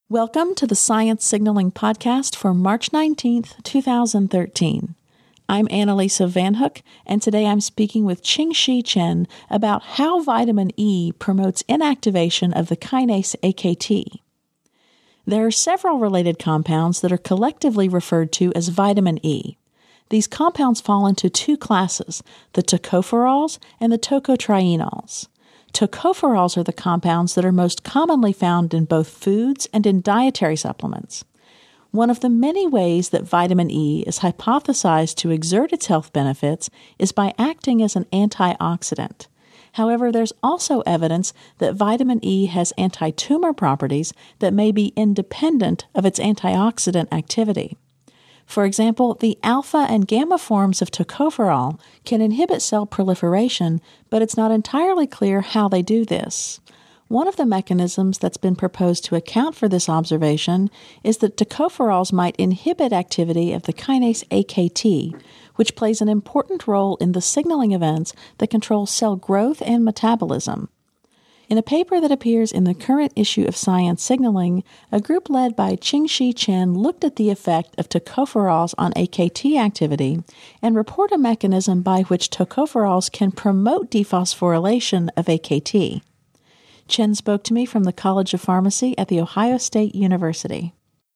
Welcome to the Science Signaling Podcast for March 19th, 2013. I'm Annalisa Van Hook, and today I'm speaking with Qingxi Chen about how vitamin E promotes inactivation of the kinase AKT. There are several related compounds that are collectively referred to as vitamin E. These compounds fall into two classes, the tocopherols and the tocotrienols. Tocopherols are the compounds that are most commonly found in both foods and in dietary supplements. One of the many ways that vitamin E is hypothesized to exert its health benefits is by acting as an antioxidant. However, there's also evidence that vitamin E has anti-tumor properties that may be independent of its antioxidant activity. For example, the alpha and gamma forms of tocopherol can inhibit cell proliferation, but it's not entirely clear how they do this. One of the mechanisms that's been proposed to account for this observation is that tocopherols might inhibit activity of the kinase AKT, which plays an important role in the signaling events that control cell growth and metabolism. In a paper that appears in the current issue of Science Signaling, a group led by Qingxi Chen looked at the effect of tocopherols on AKT activity and report a mechanism by which tocopherols can promote dephosphorylation of AKT. Chen spoke to me from the College of Pharmacy at The Ohio State University.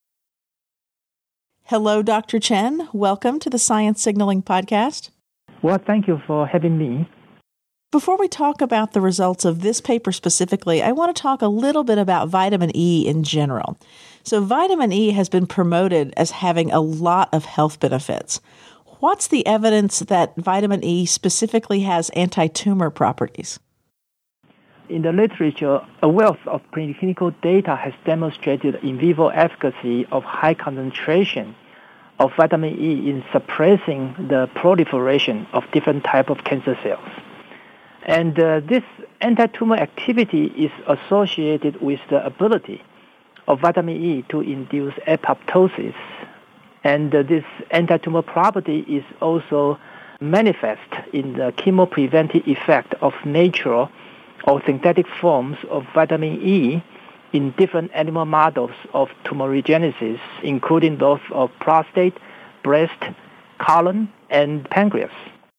Hello, Dr. Chen. Welcome to the Science Signaling Podcast. Well, thank you for having me. Before we talk about the results of this paper specifically, I want to talk a little bit about vitamin E in general. So vitamin E has been promoted as having a lot of health benefits. What's the evidence that vitamin E specifically has anti-tumor properties? In the literature, a wealth of preclinical data has demonstrated in vivo efficacy of high concentration of vitamin E in suppressing the proliferation of different types of cancer cells. And this anti-tumor activity is associated with the ability of vitamin E to induce apoptosis. And this anti-tumor property is also manifest in the chemopreventive effect of natural or synthetic forms of vitamin E in different animal models of tumorigenesis, including those of prostate, breast, colon, and pancreas.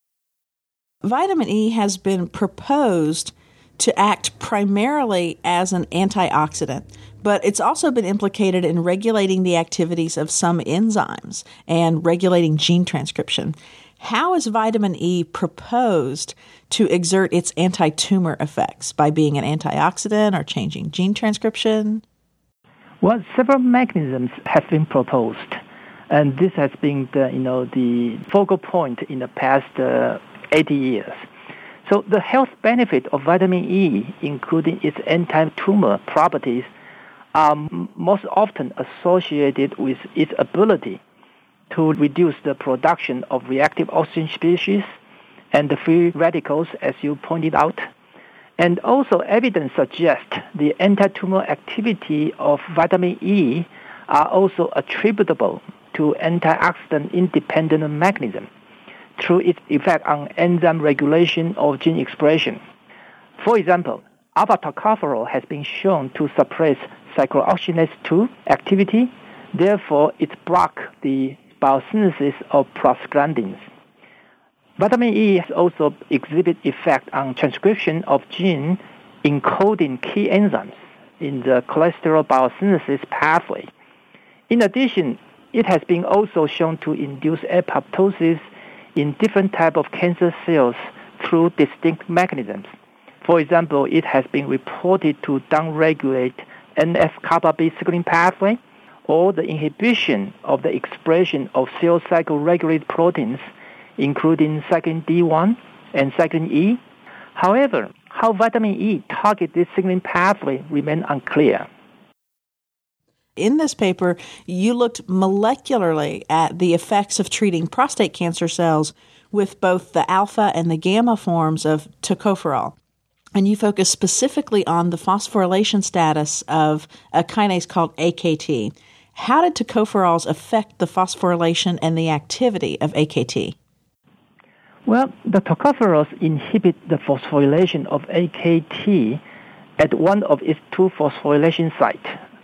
Vitamin E has been proposed to act primarily as an antioxidant, but it's also been implicated in regulating the activities of some enzymes and regulating gene transcription. How is vitamin E proposed to exert its anti-tumor effects? By being an antioxidant or changing gene transcription? Well, several mechanisms have been proposed, and this has been the focal point in the past 80 years. So the health benefit of vitamin E, including its anti-tumor properties, are most often associated with its ability to reduce the production of reactive oxygen species and the free radicals, as you pointed out. And also evidence suggests the anti-tumor activity of vitamin E are also attributable to antioxidant-independent mechanism through its effect on enzyme regulation or gene expression. For example, alpha-tocopherol has been shown to suppress cyclooxygenase 2 activity, therefore it blocks the biosynthesis of prostaglandins. Vitamin E also exhibits effect on transcription of genes encoding key enzymes in the cholesterol biosynthesis pathway. In addition, it has been also shown to induce apoptosis in different types of cancer cells through distinct mechanisms. For example, it has been reported to downregulate NF-kappa B signaling pathway or the inhibition of the expression of cell cycle regulated proteins, including cyclin D1 and cyclin E. However, how vitamin E targets this signaling pathway remains unclear. In this paper, you looked molecularly at the effects of treating prostate cancer cells with both the alpha and the gamma forms of tocopherol. And you focused specifically on the phosphorylation status of a kinase called AKT. How did tocopherols affect the phosphorylation and the activity of AKT? Well, the tocopherols inhibit the phosphorylation of AKT at one of its two phosphorylation sites.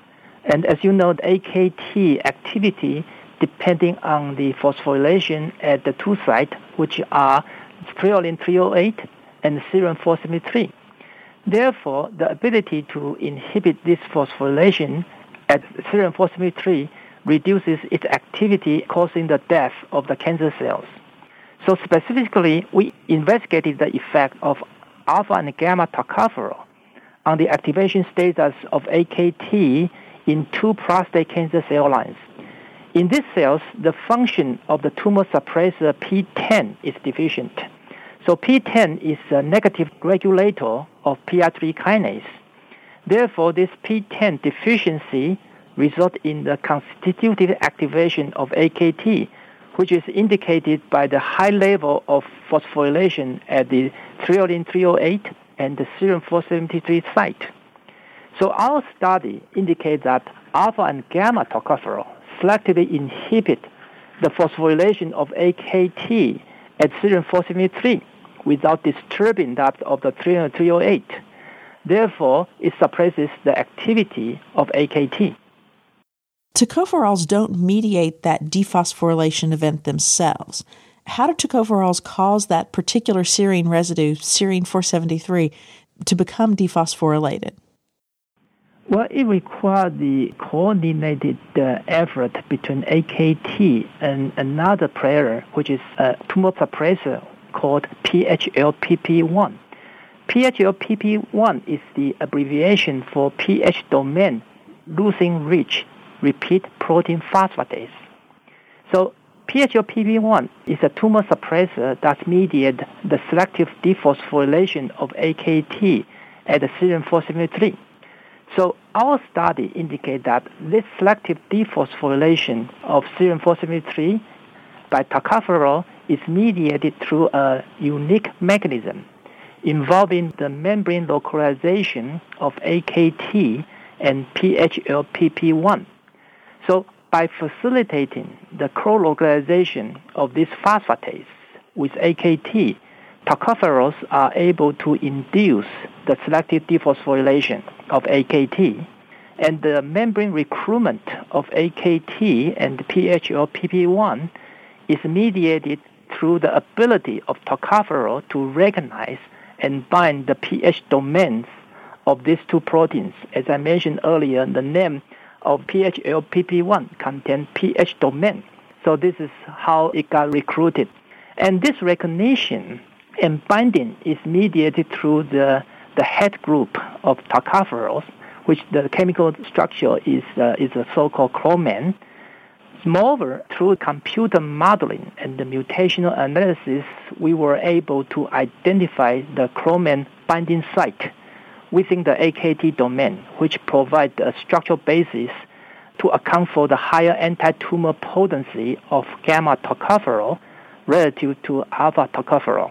And as you know, the AKT activity depending on the phosphorylation at the two sites, which are threonine 308 and serum 473. Therefore, the ability to inhibit this phosphorylation at serum 473 reduces its activity, causing the death of the cancer cells. So specifically, we investigated the effect of alpha and gamma tocopherol on the activation status of AKT in two prostate cancer cell lines. In these cells, the function of the tumor suppressor P10 is deficient. So P10 is a negative regulator of PI3 kinase. Therefore, this P10 deficiency results in the constitutive activation of AKT, which is indicated by the high level of phosphorylation at the threonine 308 and the serum 473 site. So our study indicates that alpha and gamma tocopherol selectively inhibit the phosphorylation of AKT at serum 473 without disturbing that of the threonine 308. Therefore, it suppresses the activity of AKT. Tocopherols don't mediate that dephosphorylation event themselves. How do tocopherols cause that particular serine residue, serine 473, to become dephosphorylated? Well, it requires the coordinated effort between AKT and another player, which is a tumor suppressor called PHLPP1. PHLPP1 is the abbreviation for pH domain leucine-rich repeat protein phosphatase. So PHLPP1 is a tumor suppressor that mediates the selective dephosphorylation of AKT at the serum 473. So our study indicates that this selective dephosphorylation of serum 473 by tocopherol is mediated through a unique mechanism involving the membrane localization of AKT and PHLPP1. So by facilitating the co-localization of this phosphatase with AKT, tocopherols are able to induce the selective dephosphorylation of AKT, and the membrane recruitment of AKT and PHLPP1 is mediated through the ability of tocopherol to recognize and bind the pH domains of these two proteins. As I mentioned earlier, the name of PHLPP1 contains pH domain. So this is how it got recruited. And this recognition and binding is mediated through the head group of tocopherols, which the chemical structure is a so-called chroman. Moreover, through computer modeling and the mutational analysis, we were able to identify the chroman binding site within the AKT domain, which provides a structural basis to account for the higher anti-tumor potency of gamma tocopherol relative to alpha tocopherol.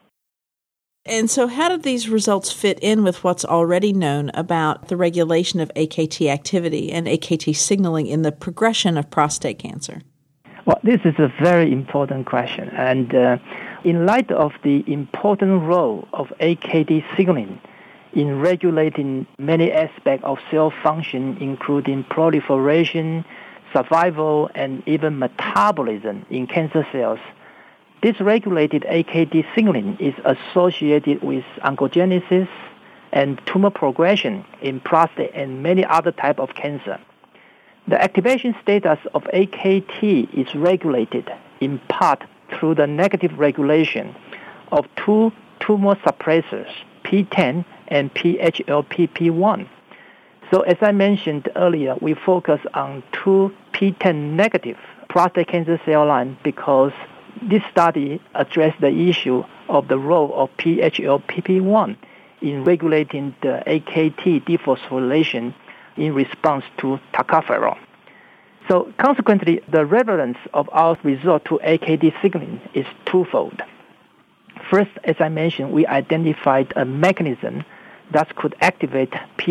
And so how did these results fit in with what's already known about the regulation of AKT activity and AKT signaling in the progression of prostate cancer? Well, this is a very important question. And in light of the important role of AKT signaling in regulating many aspects of cell function, including proliferation, survival, and even metabolism in cancer cells, this regulated AKT signaling is associated with oncogenesis and tumor progression in prostate and many other types of cancer. The activation status of AKT is regulated in part through the negative regulation of two tumor suppressors, P10 and PHLPP1. So as I mentioned earlier, we focus on two P10 negative prostate cancer cell lines because this study addressed the issue of the role of PHLPP1 in regulating the AKT dephosphorylation in response to tocopherol. So consequently, the relevance of our result to AKT signaling is twofold. First, as I mentioned, we identified a mechanism that could activate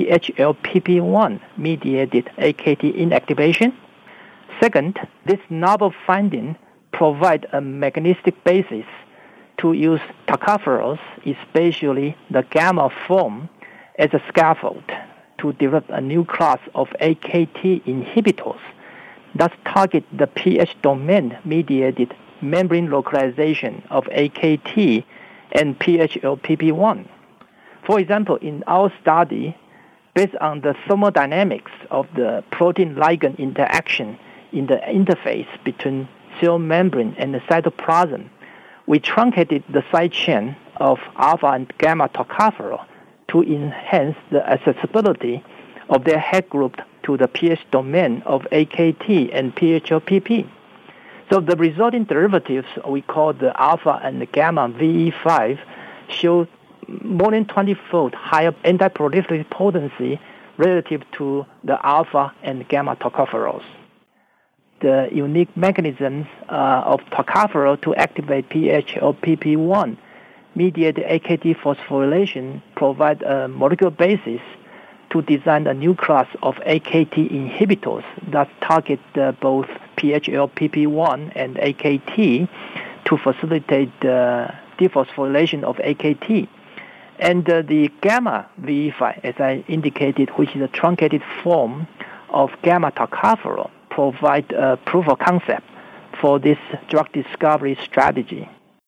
PHLPP1-mediated AKT inactivation. Second, this novel finding provide a mechanistic basis to use tocopherols, especially the gamma form, as a scaffold to develop a new class of AKT inhibitors that target the pH domain-mediated membrane localization of AKT and PHLPP1. For example, in our study, based on the thermodynamics of the protein-ligand interaction in the interface between cell membrane and the cytoplasm, we truncated the side chain of alpha and gamma tocopherol to enhance the accessibility of their head group to the pH domain of AKT and PHLPP. So the resulting derivatives we call the alpha and the gamma VE5 show more than 20-fold higher antiproliferative potency relative to the alpha and gamma tocopherols. The unique mechanisms of tocopherol to activate PHLPP1 mediated AKT phosphorylation provide a molecular basis to design a new class of AKT inhibitors that target both PHLPP1 and AKT to facilitate the dephosphorylation of AKT. And the gamma VE5, as I indicated, which is a truncated form of gamma tocopherol, provide a proof of concept for this drug discovery strategy.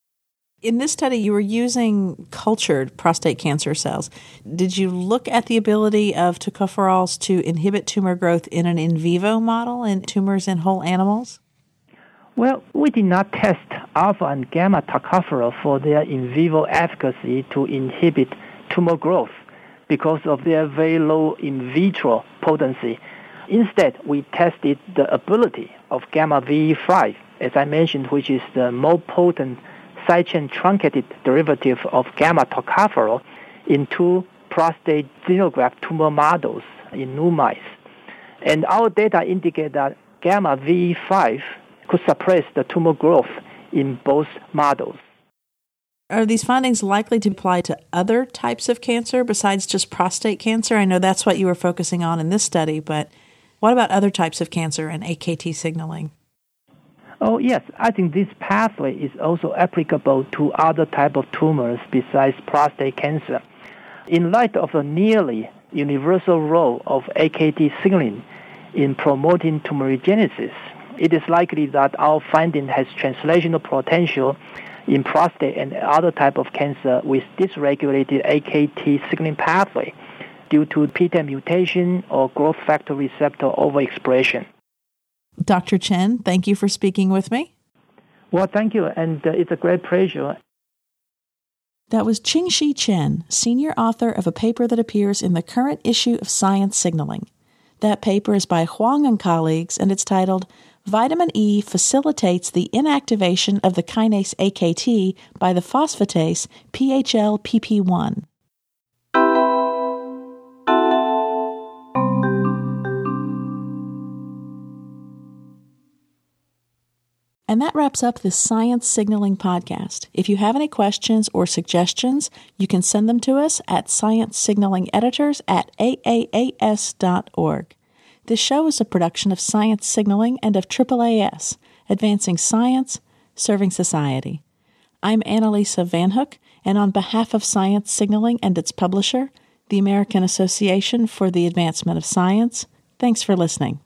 In this study, you were using cultured prostate cancer cells. Did you look at the ability of tocopherols to inhibit tumor growth in an in vivo model in tumors in whole animals? Well, we did not test alpha and gamma tocopherol for their in vivo efficacy to inhibit tumor growth because of their very low in vitro potency. Instead, we tested the ability of gamma VE5, as I mentioned, which is the more potent side chain truncated derivative of gamma tocopherol in two prostate xenograft tumor models in new mice. And our data indicate that gamma VE5 could suppress the tumor growth in both models. Are these findings likely to apply to other types of cancer besides just prostate cancer? I know that's what you were focusing on in this study, but what about other types of cancer and AKT signaling? Oh, yes. I think this pathway is also applicable to other types of tumors besides prostate cancer. In light of the nearly universal role of AKT signaling in promoting tumorigenesis, it is likely that our finding has translational potential in prostate and other type of cancer with dysregulated AKT signaling pathway due to PTEN mutation or growth factor receptor overexpression. Dr. Chen, thank you for speaking with me. Well, thank you, and it's a great pleasure. That was Qingxi Chen, senior author of a paper that appears in the current issue of Science Signaling. That paper is by Huang and colleagues, and it's titled Vitamin E Facilitates the Inactivation of the Kinase AKT by the Phosphatase PHLPP1. And that wraps up this Science Signaling podcast. If you have any questions or suggestions, you can send them to us at sciencesignalingeditors@aaas.org. This show is a production of Science Signaling and of AAAS, advancing science, serving society. I'm Annalisa Van Hook, and on behalf of Science Signaling and its publisher, the American Association for the Advancement of Science, thanks for listening.